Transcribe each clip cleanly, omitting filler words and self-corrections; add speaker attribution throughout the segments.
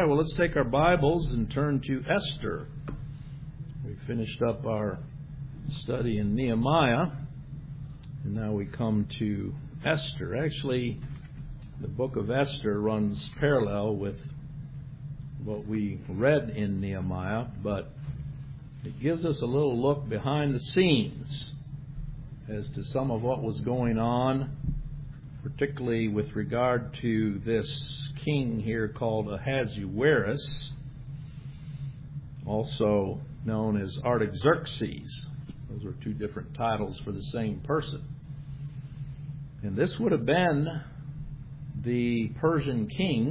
Speaker 1: right, well, let's take our Bibles and turn to Esther. We finished up our study in Nehemiah, and now we come to Esther. Actually, the book of Esther runs parallel with what we read in Nehemiah, but it gives us a little look behind the scenes as to some of what was going on, particularly with regard to this king here called Ahasuerus, also known as Artaxerxes. Those are two different titles for the same person. And this would have been the Persian king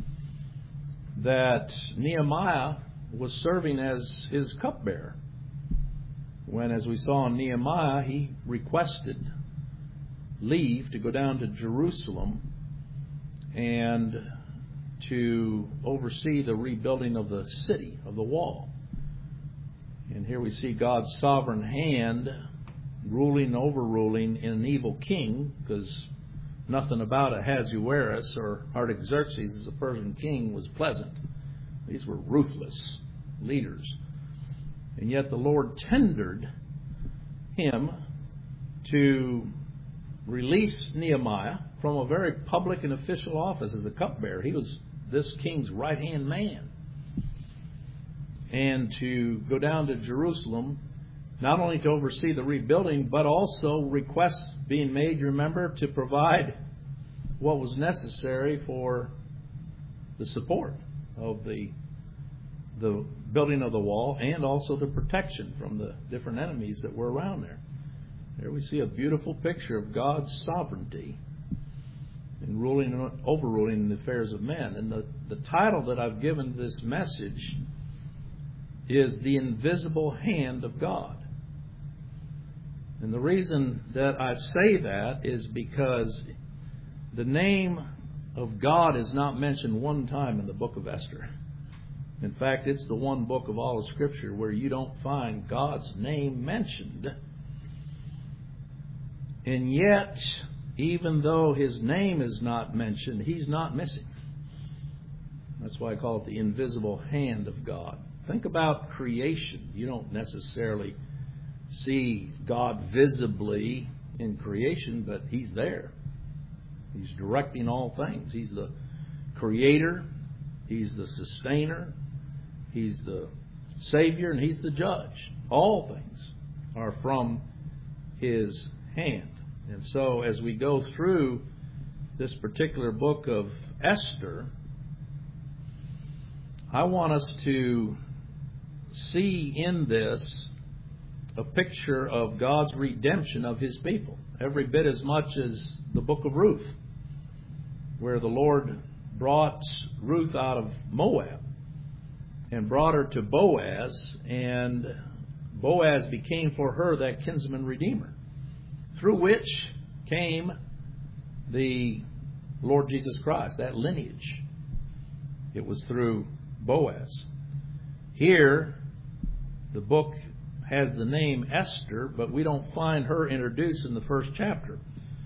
Speaker 1: that Nehemiah was serving as his cupbearer, when, as we saw in Nehemiah, he requested leave to go down to Jerusalem and to oversee the rebuilding of the city, of the wall. And here we see God's sovereign hand ruling and overruling in an evil king, because nothing about Ahasuerus or Artaxerxes as a Persian king was pleasant. These were ruthless leaders. And yet the Lord tendered him to release Nehemiah from a very public and official office as a cupbearer. He was this king's right-hand man. And to go down to Jerusalem, not only to oversee the rebuilding, but also requests being made, you remember, to provide what was necessary for the support of the building of the wall, and also the protection from the different enemies that were around there. There we see a beautiful picture of God's sovereignty in ruling and overruling in the affairs of men. And the title that I've given this message is The Invisible Hand of God. And the reason that I say that is because the name of God is not mentioned one time in the book of Esther. In fact, it's the one book of all of Scripture where you don't find God's name mentioned. And yet, even though His name is not mentioned, He's not missing. That's why I call it the invisible hand of God. Think about creation. You don't necessarily see God visibly in creation, but He's there. He's directing all things. He's the creator. He's the sustainer. He's the Savior, and He's the judge. All things are from His hand. And so as we go through this particular book of Esther, I want us to see in this a picture of God's redemption of His people, every bit as much as the book of Ruth, where the Lord brought Ruth out of Moab and brought her to Boaz, and Boaz became for her that kinsman redeemer, through which came the Lord Jesus Christ, that lineage. It was through Boaz. Here, the book has the name Esther, but we don't find her introduced in the first chapter.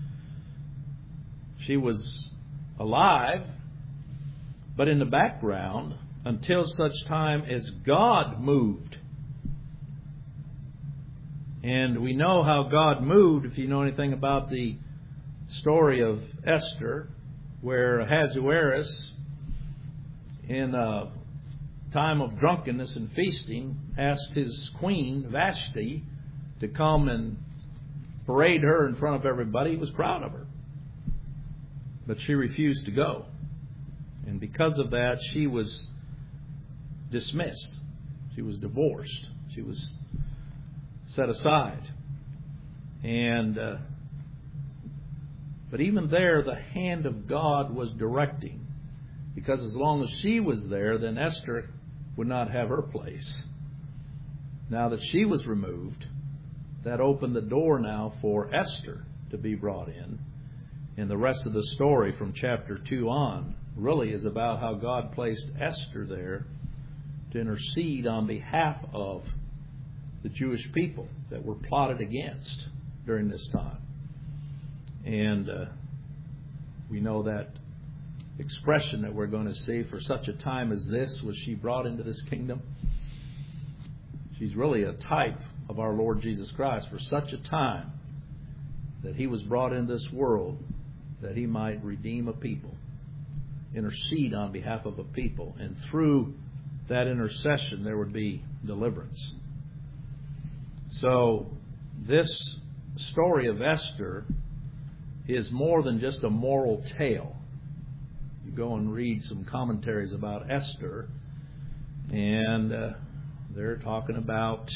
Speaker 1: She was alive, but in the background, until such time as God moved. And we know how God moved, if you know anything about the story of Esther, where Ahasuerus, in a time of drunkenness and feasting, asked his queen, Vashti, to come and parade her in front of everybody. He was proud of her. But she refused to go. And because of that, she was dismissed. She was divorced. She was set aside. And but even there, the hand of God was directing, because as long as she was there, then Esther would not have her place. Now that she was removed, that opened the door now for Esther to be brought in. And the rest of the story from chapter 2 on really is about how God placed Esther there to intercede on behalf of the Jewish people that were plotted against during this time. And we know that expression that we're going to see. For such a time as this was she brought into this kingdom. She's really a type of our Lord Jesus Christ. For such a time that He was brought into this world, that He might redeem a people, intercede on behalf of a people, and through that intercession there would be deliverance. So this story of Esther is more than just a moral tale. You go and read some commentaries about Esther, and they're talking about,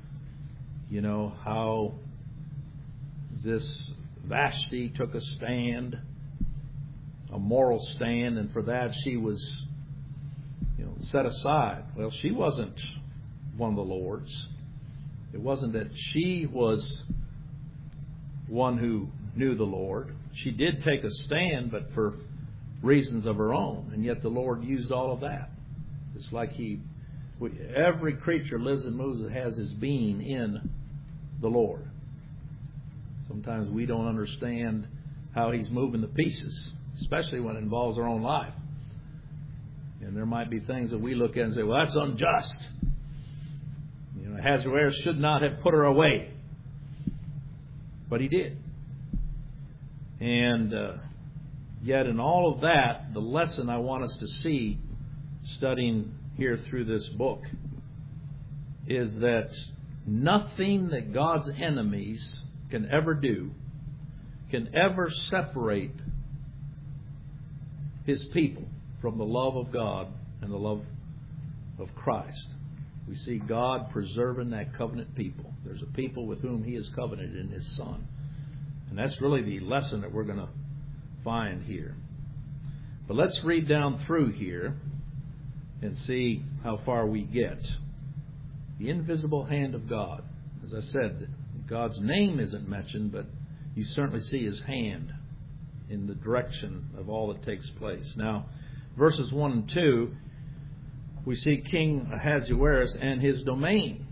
Speaker 1: how this Vashti took a stand, a moral stand, and for that she was, set aside. Well, she wasn't one of the Lord's. It wasn't that she was one who knew the Lord. She did take a stand, but for reasons of her own, and yet the Lord used all of that. It's like every creature lives and moves that has his being in the Lord. Sometimes we don't understand how He's moving the pieces, especially when it involves our own life. And there might be things that we look at and say, well, that's unjust. Ahasuerus should not have put her away. But he did. And yet in all of that, the lesson I want us to see studying here through this book is that nothing that God's enemies can ever do can ever separate His people from the love of God and the love of Christ. We see God preserving that covenant people. There's a people with whom He has covenanted in His Son. And that's really the lesson that we're going to find here. But let's read down through here and see how far we get. The invisible hand of God. As I said, God's name isn't mentioned, but you certainly see His hand in the direction of all that takes place. Now, verses 1 and 2, we see King Ahasuerus and his domain.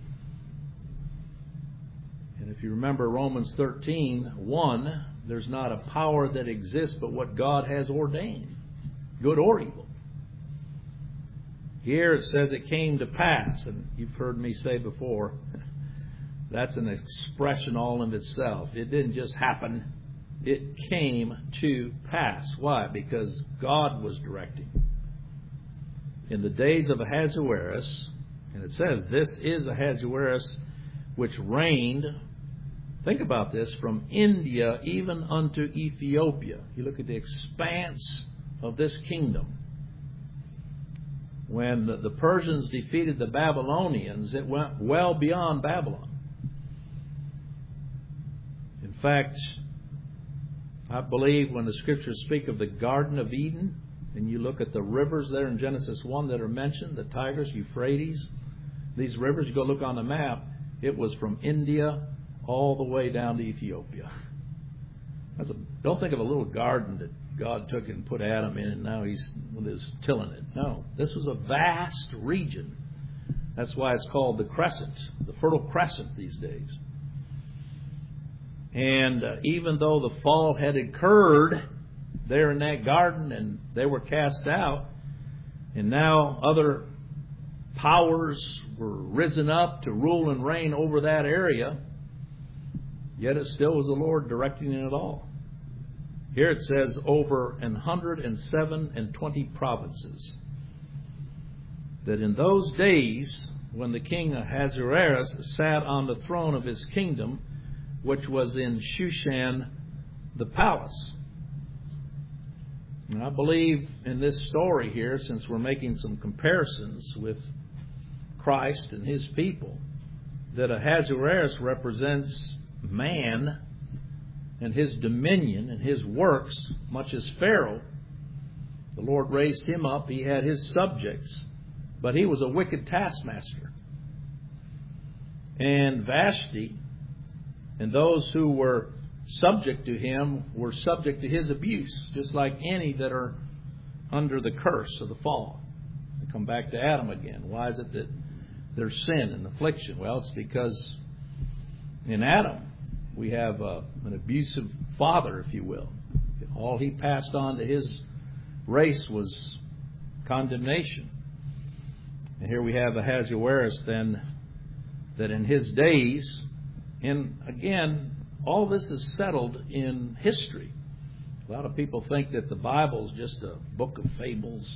Speaker 1: And if you remember Romans 13:1, there's not a power that exists but what God has ordained, good or evil. Here it says it came to pass, and you've heard me say before, that's an expression all in itself. It didn't just happen. It came to pass. Why? Because God was directing. In the days of Ahasuerus, and it says, this is Ahasuerus which reigned, think about this, from India even unto Ethiopia. You look at the expanse of this kingdom. When the Persians defeated the Babylonians, it went well beyond Babylon. In fact, I believe when the Scriptures speak of the Garden of Eden, and you look at the rivers there in Genesis 1 that are mentioned, the Tigris, Euphrates, these rivers, you go look on the map, it was from India all the way down to Ethiopia. Don't think of a little garden that God took and put Adam in and now he's tilling it. No, this was a vast region. That's why it's called the Crescent, the Fertile Crescent these days. And even though the fall had occurred there in that garden and they were cast out, and now other powers were risen up to rule and reign over that area, yet it still was the Lord directing it all. Here it says over 127 provinces. That in those days, when the king Ahasuerus sat on the throne of his kingdom, which was in Shushan the palace. And I believe in this story here, since we're making some comparisons with Christ and His people, that Ahasuerus represents man and his dominion and his works, much as Pharaoh. The Lord raised him up. He had his subjects, but he was a wicked taskmaster. And Vashti and those who were subject to him were subject to his abuse, just like any that are under the curse of the fall. They come back to Adam again. Why is it that there's sin and affliction? Well, it's because in Adam we have an abusive father, if you will. All he passed on to his race was condemnation. And here we have Ahasuerus then, that in his days, and again, all this is settled in history. A lot of people think that the Bible is just a book of fables,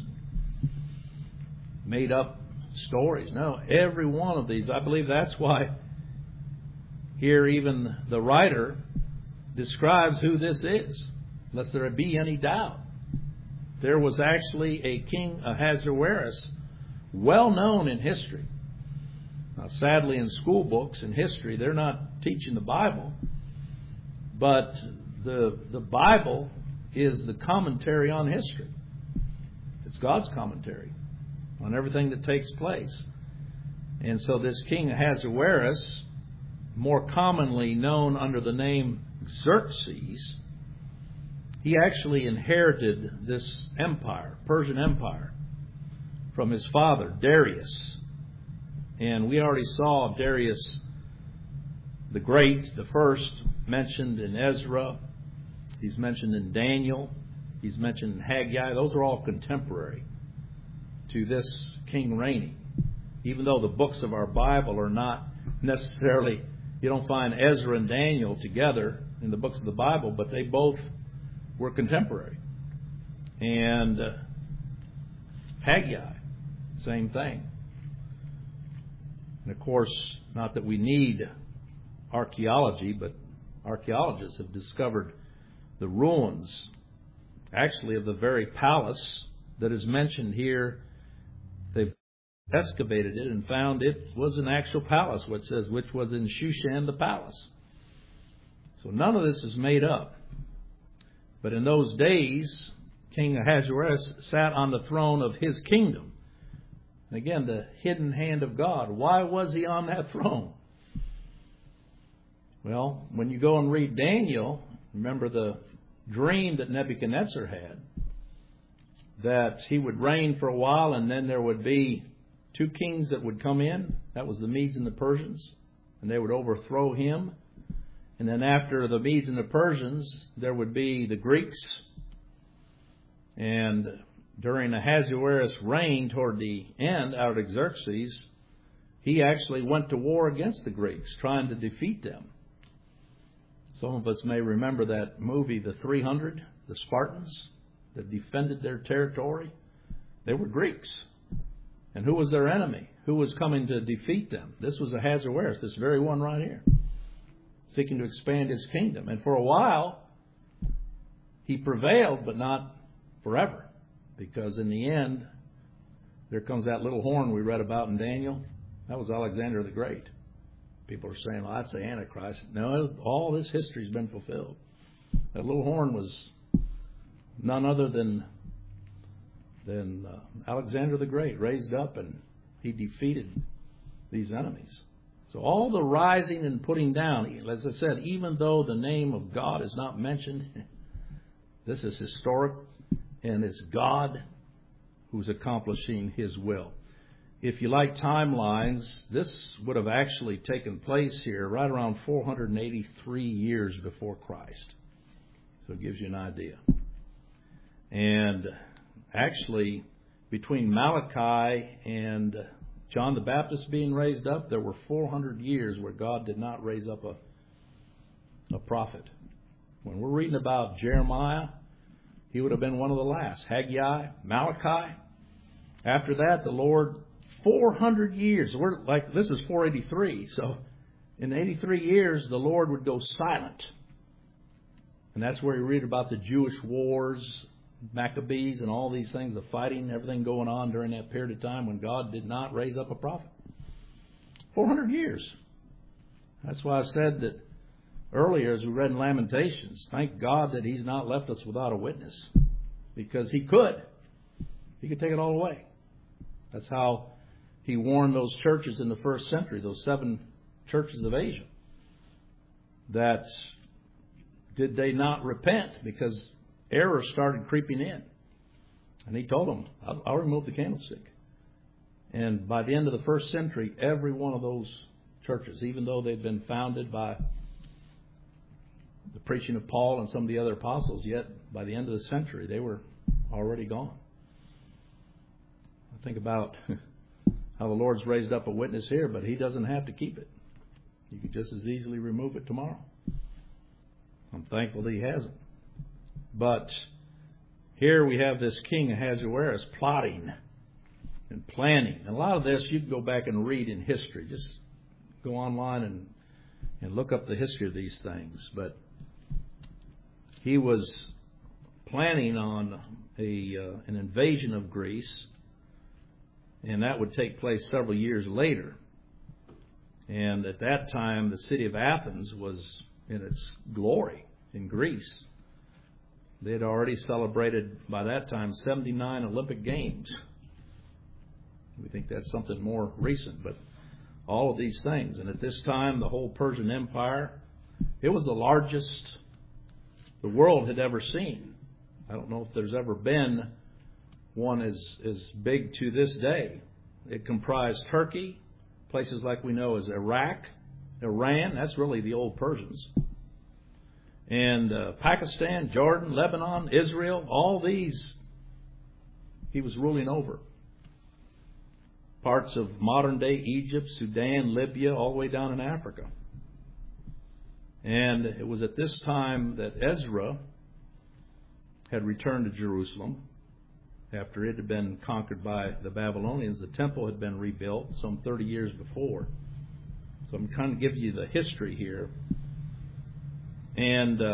Speaker 1: made up stories. No, every one of these, I believe that's why here even the writer describes who this is, lest there be any doubt. There was actually a King Ahasuerus, well known in history. Now, sadly, in school books and history, they're not teaching the Bible, but the Bible is the commentary on history. It's God's commentary on everything that takes place. And so this King Ahasuerus, more commonly known under the name Xerxes, he actually inherited this empire, Persian Empire, from his father, Darius. And we already saw Darius the Great, the first, mentioned in Ezra. He's mentioned in Daniel. He's mentioned in Haggai. Those are all contemporary to this king reigning. Even though the books of our Bible are not necessarily, you don't find Ezra and Daniel together in the books of the Bible, but they both were contemporary. And Haggai, same thing. And of course, not that we need archaeology, but archaeologists have discovered the ruins, actually, of the very palace that is mentioned here. They've excavated it and found it was an actual palace, what says, which was in Shushan the palace. So none of this is made up. But in those days, King Ahasuerus sat on the throne of his kingdom. And again, the hidden hand of God. Why was he on that throne? Well, when you go and read Daniel, remember the dream that Nebuchadnezzar had, that he would reign for a while and then there would be two kings that would come in. That was the Medes and the Persians. And they would overthrow him. And then after the Medes and the Persians, there would be the Greeks. And during Ahasuerus' reign toward the end, Artaxerxes, he actually went to war against the Greeks, trying to defeat them. Some of us may remember that movie, The 300, the Spartans that defended their territory. They were Greeks. And who was their enemy? Who was coming to defeat them? This was Ahasuerus, this very one right here, seeking to expand his kingdom. And for a while, he prevailed, but not forever. Because in the end, there comes that little horn we read about in Daniel. That was Alexander the Great. People are saying, well, that's the Antichrist. No, all this history has been fulfilled. That little horn was none other than Alexander the Great, raised up, and he defeated these enemies. So all the rising and putting down, as I said, even though the name of God is not mentioned, this is historic, and it's God who's accomplishing His will. If you like timelines, this would have actually taken place here right around 483 years before Christ. So it gives you an idea. And actually, between Malachi and John the Baptist being raised up, there were 400 years where God did not raise up a prophet. When we're reading about Jeremiah, he would have been one of the last. Haggai, Malachi. After that, the Lord, 400 years. We're like, this is 483. So in 83 years, the Lord would go silent. And that's where you read about the Jewish wars, Maccabees, and all these things, the fighting, everything going on during that period of time when God did not raise up a prophet. 400 years. That's why I said that earlier, as we read in Lamentations, thank God that He's not left us without a witness. Because He could. He could take it all away. That's how He warned those churches in the first century, those 7 churches of Asia, that did they not repent because error started creeping in. And He told them, I'll remove the candlestick. And by the end of the first century, every one of those churches, even though they'd been founded by the preaching of Paul and some of the other apostles, yet by the end of the century, they were already gone. I think about how the Lord's raised up a witness here, but He doesn't have to keep it. He could just as easily remove it tomorrow. I'm thankful that He hasn't. But here we have this king Ahasuerus plotting and planning. And a lot of this you can go back and read in history. Just go online and look up the history of these things. But he was planning on an invasion of Greece, and that would take place several years later. And at that time, the city of Athens was in its glory in Greece. They had already celebrated, by that time, 79 Olympic Games. We think that's something more recent, but all of these things. And at this time, the whole Persian Empire, it was the largest the world had ever seen. I don't know if there's ever been one as big to this day. It comprised Turkey, places like we know as Iraq, Iran, that's really the old Persians, and Pakistan, Jordan, Lebanon, Israel, all these he was ruling over. Parts of modern-day Egypt, Sudan, Libya, all the way down in Africa. And it was at this time that Ezra had returned to Jerusalem after it had been conquered by the Babylonians. The temple had been rebuilt some 30 years before. So I'm trying to give you the history here. And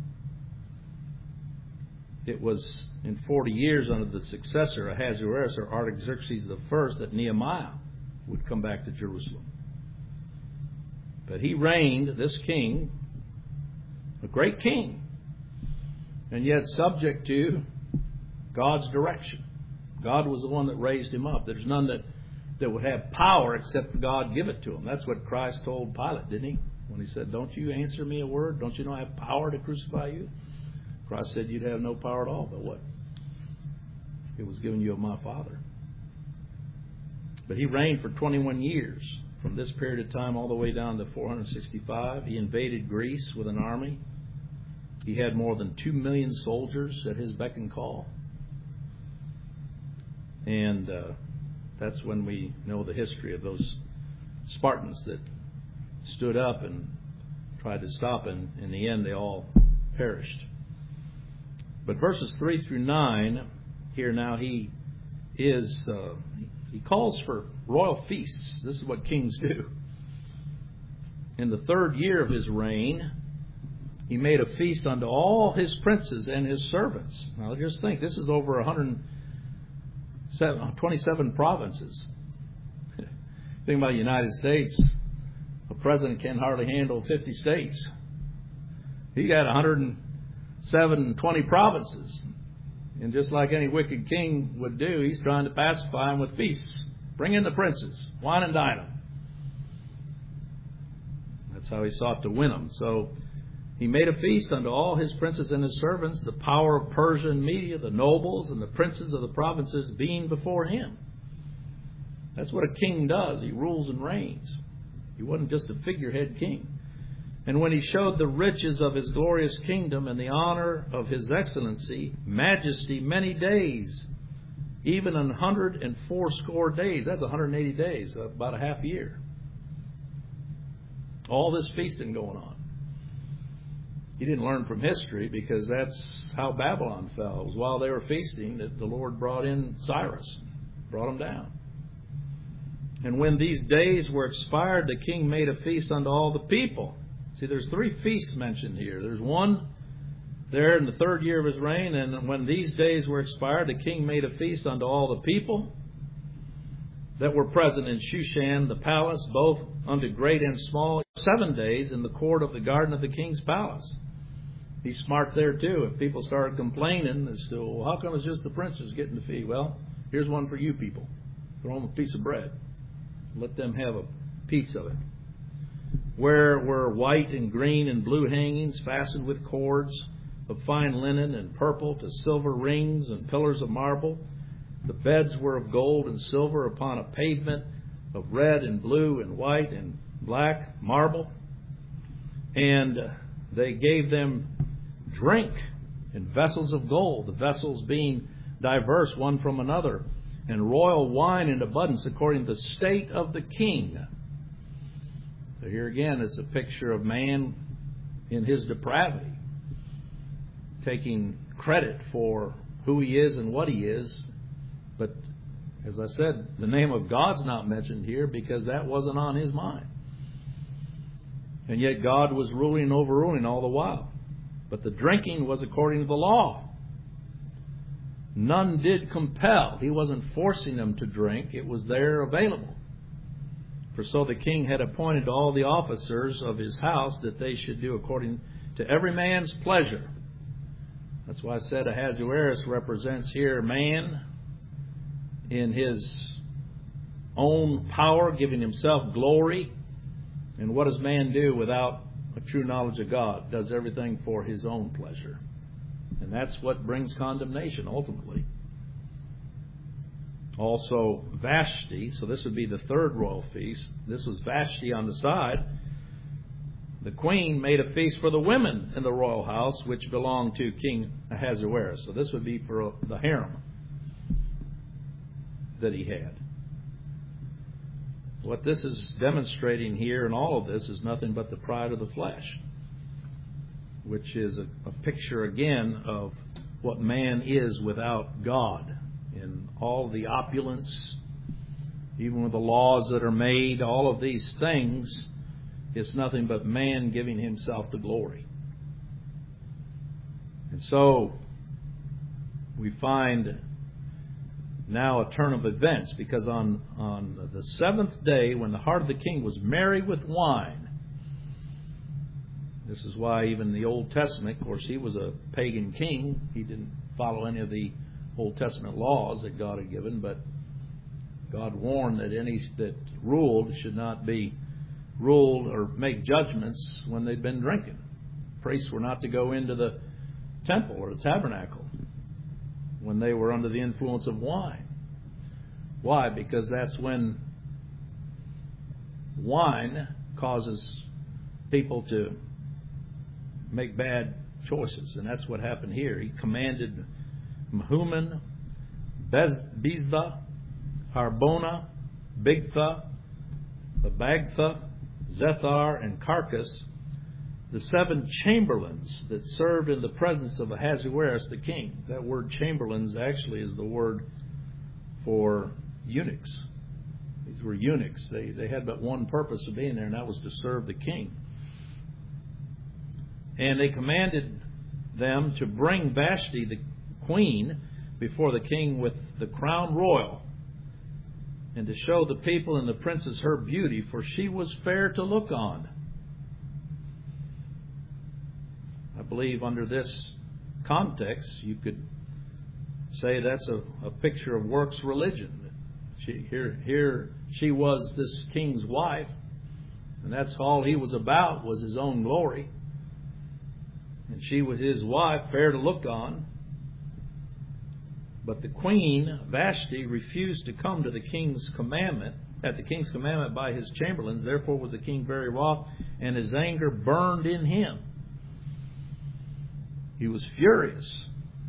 Speaker 1: it was in 40 years under the successor, Ahasuerus or Artaxerxes I, that Nehemiah would come back to Jerusalem. But he reigned, this king, a great king, and yet subject to God's direction. God was the one that raised him up. There's none that would have power except God give it to him. That's what Christ told Pilate, didn't he? When he said, "Don't you answer me a word? Don't you know I have power to crucify you?" Christ said, "You'd have no power at all, but what? It was given you of my Father." But he reigned for 21 years. From this period of time all the way down to 465, he invaded Greece with an army. He had more than 2 million soldiers at his beck and call. And that's when we know the history of those Spartans that stood up and tried to stop, and in the end they all perished. But verses 3 through 9, here now he calls for royal feasts. This is what kings do. In the 3rd year of his reign, he made a feast unto all his princes and his servants. Now just think, this is over 127 provinces. Think about the United States. A president can hardly handle 50 states. He got 120 provinces. And just like any wicked king would do, he's trying to pacify them with feasts. Bring in the princes, wine and dine them. That's how he sought to win them. So he made a feast unto all his princes and his servants, the power of Persia and Media, the nobles and the princes of the provinces being before him. That's what a king does. He rules and reigns. He wasn't just a figurehead king. And when he showed the riches of his glorious kingdom and the honor of his excellency, majesty, many days, even 180 days, that's 180 days, about a half year. All this feasting going on. He didn't learn from history because that's how Babylon fell. It was while they were feasting that the Lord brought in Cyrus, brought them down. And when these days were expired, the king made a feast unto all the people. See, there's 3 feasts mentioned here. There's one there in the 3rd year of his reign, and when these days were expired, the king made a feast unto all the people that were present in Shushan, the palace, both unto great and small, 7 days in the court of the garden of the king's palace. He's smart there too. If people started complaining as to, well, how come it's just the princes getting the fee? Well, here's one for you people. Throw them a piece of bread. Let them have a piece of it. Where were white and green and blue hangings fastened with cords of fine linen and purple to silver rings and pillars of marble. The beds were of gold and silver upon a pavement of red and blue and white and black marble. And they gave them drink in vessels of gold, the vessels being diverse one from another, and royal wine in abundance according to the state of the king. So here again is a picture of man in his depravity, taking credit for who he is and what he is. But as I said, the name of God's not mentioned here because that wasn't on his mind. And yet God was ruling and overruling all the while. But the drinking was according to the law. None did compel. He wasn't forcing them to drink. It was there available. For so the king had appointed all the officers of his house that they should do according to every man's pleasure. That's why I said Ahasuerus represents here man in his own power, giving himself glory. And what does man do without a true knowledge of God? Does everything for his own pleasure. And that's what brings condemnation ultimately. Also Vashti, so this would be the third royal feast. This was Vashti on the side. The queen made a feast for the women in the royal house, which belonged to King Ahasuerus. So this would be for the harem that he had. What this is demonstrating here in all of this is nothing but the pride of the flesh, which is a picture again of what man is without God. In all the opulence, even with the laws that are made, all of these things, it's nothing but man giving himself the glory. And so we find now a turn of events, because on the seventh day, when the heart of the king was merry with wine, this is why even the Old Testament, of course, he was a pagan king. He didn't follow any of the Old Testament laws that God had given, but God warned that any that ruled should not be ruled or make judgments when they'd been drinking. Priests were not to go into the temple or the tabernacle when they were under the influence of wine. Why? Because that's when wine causes people to make bad choices. And that's what happened here. He commanded Mehuman, Biztha, Harbona, Bigtha, Abagtha, Zethar, and Carcass, the 7 chamberlains that served in the presence of Ahasuerus the king. That word chamberlains actually is the word for eunuchs. These were eunuchs. They had but one purpose of being there, and that was to serve the king. And they commanded them to bring Vashti, the queen, before the king with the crown royal, and to show the people and the princes her beauty, for she was fair to look on. I believe under this context, you could say that's a picture of works religion. Here she was this king's wife, and that's all he was about, was his own glory. And she was his wife, fair to look on. But the queen, Vashti, refused to come to the king's commandment, at the king's commandment by his chamberlains. Therefore was the king very wroth, and his anger burned in him. He was furious.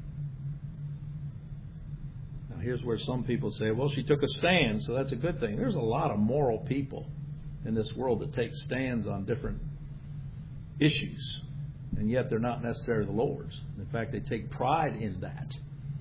Speaker 1: Now here's where some people say, well, she took a stand, so that's a good thing. There's a lot of moral people in this world that take stands on different issues, and yet they're not necessarily the Lord's. In fact, they take pride in that,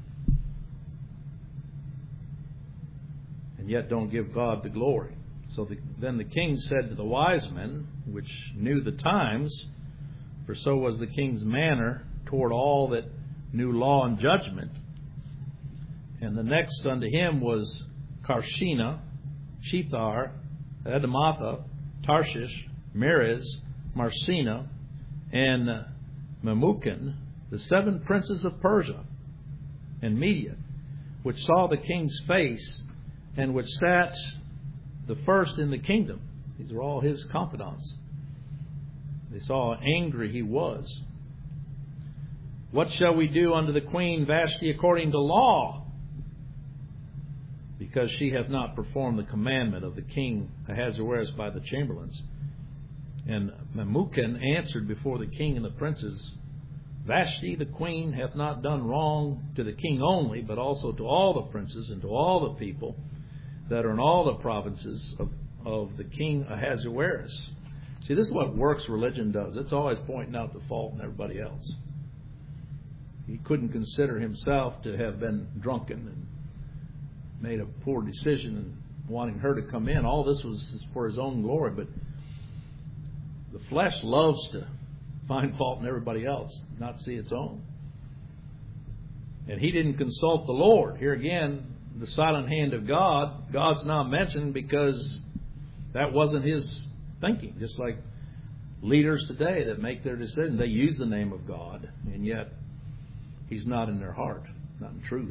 Speaker 1: and yet don't give God the glory. So then the king said to the wise men, which knew the times, for so was the king's manner toward all that knew law and judgment. And the next unto him was Karshena, Shethar, Edamatha, Tarshish, Meres, Marsena, and Memucan, the 7 princes of Persia and Media, which saw the king's face, and which sat the first in the kingdom. These were all his confidants. They saw how angry he was. What shall we do unto the queen Vashti according to law? Because she hath not performed the commandment of the king Ahasuerus by the chamberlains. And Memucan answered before the king and the princes, Vashti the queen hath not done wrong to the king only, but also to all the princes and to all the people that are in all the provinces of the king Ahasuerus. See, this is what works religion does. It's always pointing out the fault in everybody else. He couldn't consider himself to have been drunken and made a poor decision and wanting her to come in. All this was for his own glory, but the flesh loves to find fault in everybody else, not see its own. And he didn't consult the Lord. Here again, the silent hand of God. God's not mentioned because that wasn't his thinking. Just like leaders today that make their decision, they use the name of God, and yet he's not in their heart, not in truth.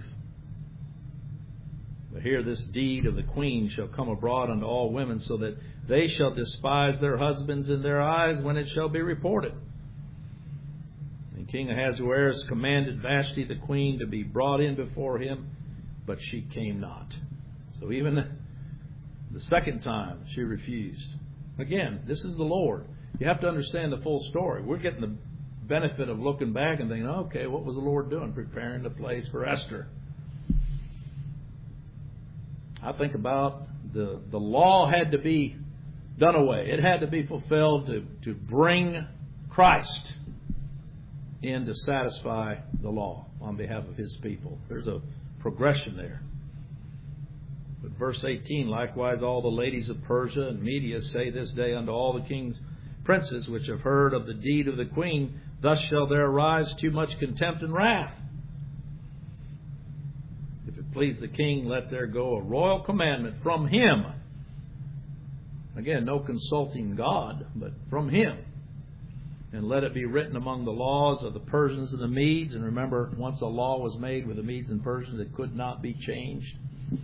Speaker 1: But here this deed of the queen shall come abroad unto all women, so that they shall despise their husbands in their eyes when it shall be reported. And King Ahasuerus commanded Vashti the queen to be brought in before him, but she came not. So even the second time she refused. Again, this is the Lord. You have to understand the full story. We're getting the benefit of looking back and thinking, okay, what was the Lord doing? Preparing the place for Esther. I think about the law had to be done away. It had to be fulfilled to bring Christ in to satisfy the law on behalf of his people. There's a progression there. But verse 18, likewise all the ladies of Persia and Media say this day unto all the king's princes which have heard of the deed of the queen, thus shall there arise too much contempt and wrath. If it please the king, let there go a royal commandment from him. Again, no consulting God, but from him. And let it be written among the laws of the Persians and the Medes. And remember, once a law was made with the Medes and Persians, it could not be changed.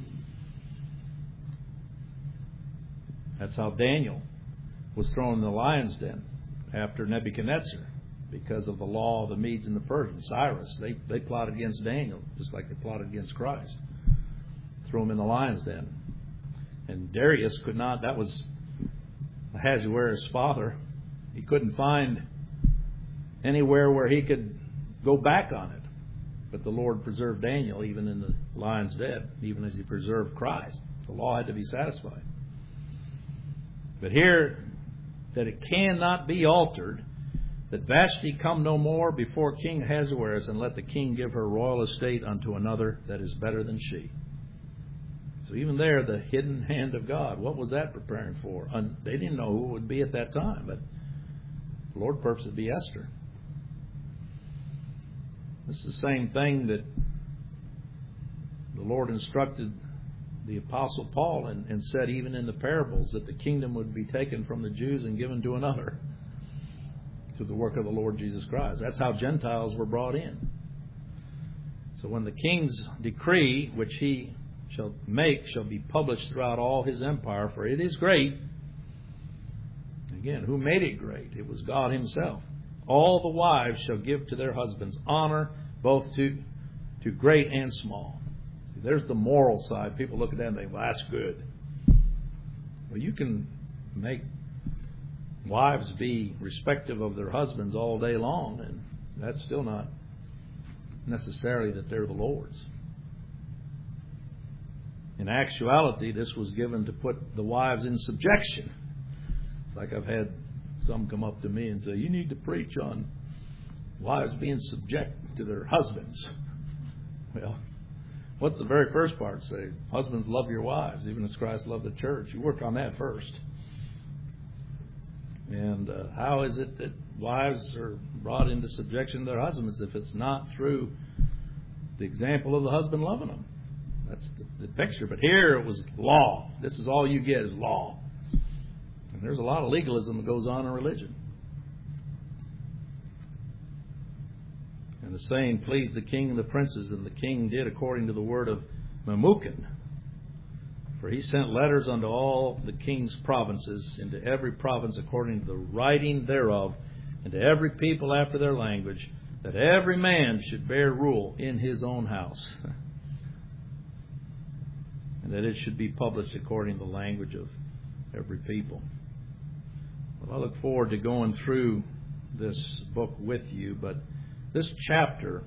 Speaker 1: That's how Daniel was thrown in the lion's den after Nebuchadnezzar, because of the law of the Medes and the Persians. Cyrus, they plotted against Daniel, just like they plotted against Christ. Threw him in the lion's den. And Darius could not, that was Ahasuerus' father, he couldn't find anywhere where he could go back on it. But the Lord preserved Daniel even in the lion's den, even as he preserved Christ. The law had to be satisfied. But here, that it cannot be altered, that Vashti come no more before King Ahasuerus, and let the king give her royal estate unto another that is better than she. So even there, the hidden hand of God, what was that preparing for? They didn't know who it would be at that time, but the Lord purposed it to be Esther. This is the same thing that the Lord instructed the Apostle Paul and said even in the parables, that the kingdom would be taken from the Jews and given to another, through the work of the Lord Jesus Christ. That's how Gentiles were brought in. So when the king's decree, which he shall make, shall be published throughout all his empire, for it is great. Again, who made it great? It was God himself. All the wives shall give to their husbands honor, both to great and small. See, there's the moral side. People look at that and think, well, that's good. Well, you can make wives be respective of their husbands all day long, and that's still not necessarily that they're the Lord's. In actuality, this was given to put the wives in subjection. It's like I've had some come up to me and say, you need to preach on wives being subject to their husbands. Well, what's the very first part say? Husbands, love your wives, even as Christ loved the church. You work on that first. And how is it that wives are brought into subjection to their husbands if it's not through the example of the husband loving them? That's the picture. But here it was law. This is all you get is law. And there's a lot of legalism that goes on in religion. And the saying pleased the king and the princes, and the king did according to the word of Memucan. For he sent letters unto all the king's provinces, into every province according to the writing thereof, and to every people after their language, that every man should bear rule in his own house, and that it should be published according to the language of every people. Well, I look forward to going through this book with you, but This chapter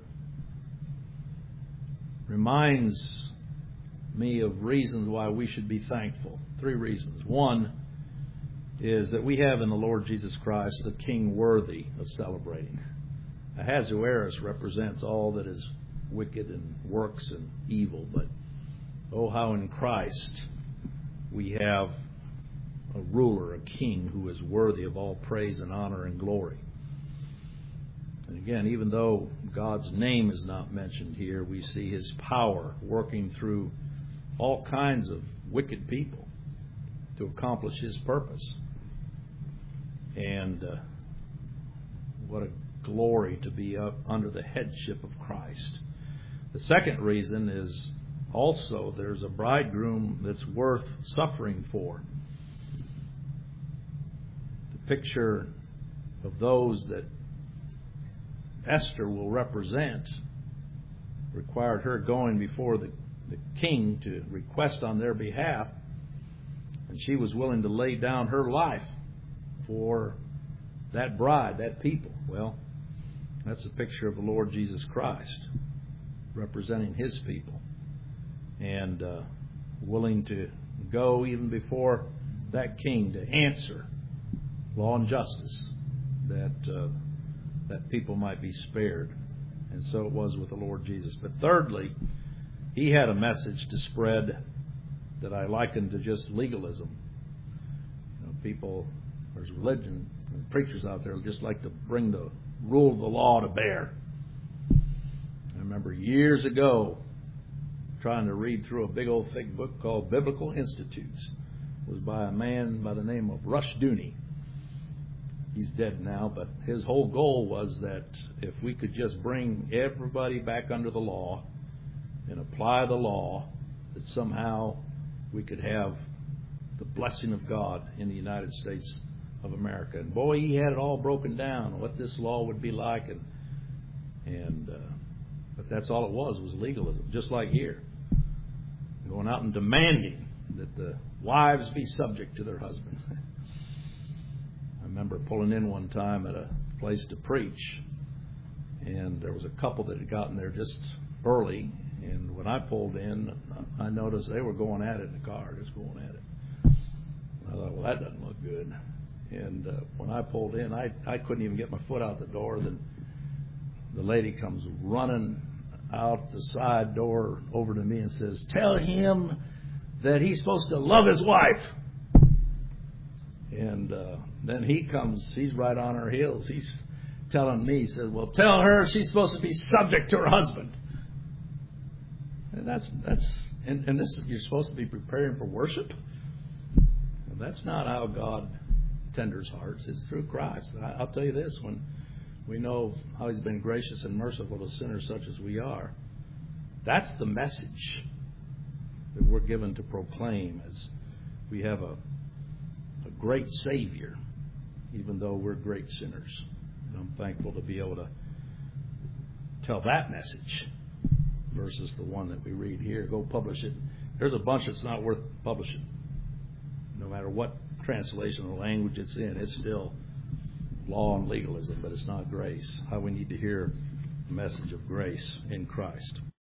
Speaker 1: reminds me of reasons why we should be thankful. 3 reasons. One is that we have in the Lord Jesus Christ a King worthy of celebrating. Ahasuerus represents all that is wicked and works and evil, but oh, how in Christ we have a ruler, a king who is worthy of all praise and honor and glory. And again, even though God's name is not mentioned here, we see His power working through all kinds of wicked people to accomplish His purpose. And what a glory to be up under the headship of Christ. The second reason is also there's a bridegroom that's worth suffering for. The picture of those that Esther will represent required her going before the king to request on their behalf, and she was willing to lay down her life for that bride, that people. Well, that's a picture of the Lord Jesus Christ representing His people, and willing to go even before that king to answer law and justice, that people might be spared. And so it was with the Lord Jesus. But thirdly, He had a message to spread that I liken to just legalism. You know, people, there's religion, preachers out there who just like to bring the rule of the law to bear. I remember years ago trying to read through a big old thick book called Biblical Institutes. It was by a man by the name of Rush Dooney. He's dead now, but his whole goal was that if we could just bring everybody back under the law and apply the law, that somehow we could have the blessing of God in the United States of America. And boy, he had it all broken down, what this law would be like, but that's all it was legalism, just like here. Going out and demanding that the wives be subject to their husbands. I remember pulling in one time at a place to preach, and there was a couple that had gotten there just early, and when I pulled in, I noticed they were going at it in the car, just going at it. I thought, well, that doesn't look good. And when I pulled in, I couldn't even get my foot out the door. Then the lady comes running out the side door over to me and says, "Tell him that he's supposed to love his wife." And then he comes, he's right on her heels. He's telling me, he says, "Well, tell her she's supposed to be subject to her husband." And and this is, you're supposed to be preparing for worship? And that's not how God tenders hearts. It's through Christ. I'll tell you this, when we know how He's been gracious and merciful to sinners such as we are, that's the message that we're given to proclaim, as we have a great Savior, even though we're great sinners. And I'm thankful to be able to tell that message versus the one that we read here. Go publish it. There's a bunch that's not worth publishing. No matter what translation or language it's in, it's still law and legalism, but it's not grace. How we need to hear the message of grace in Christ.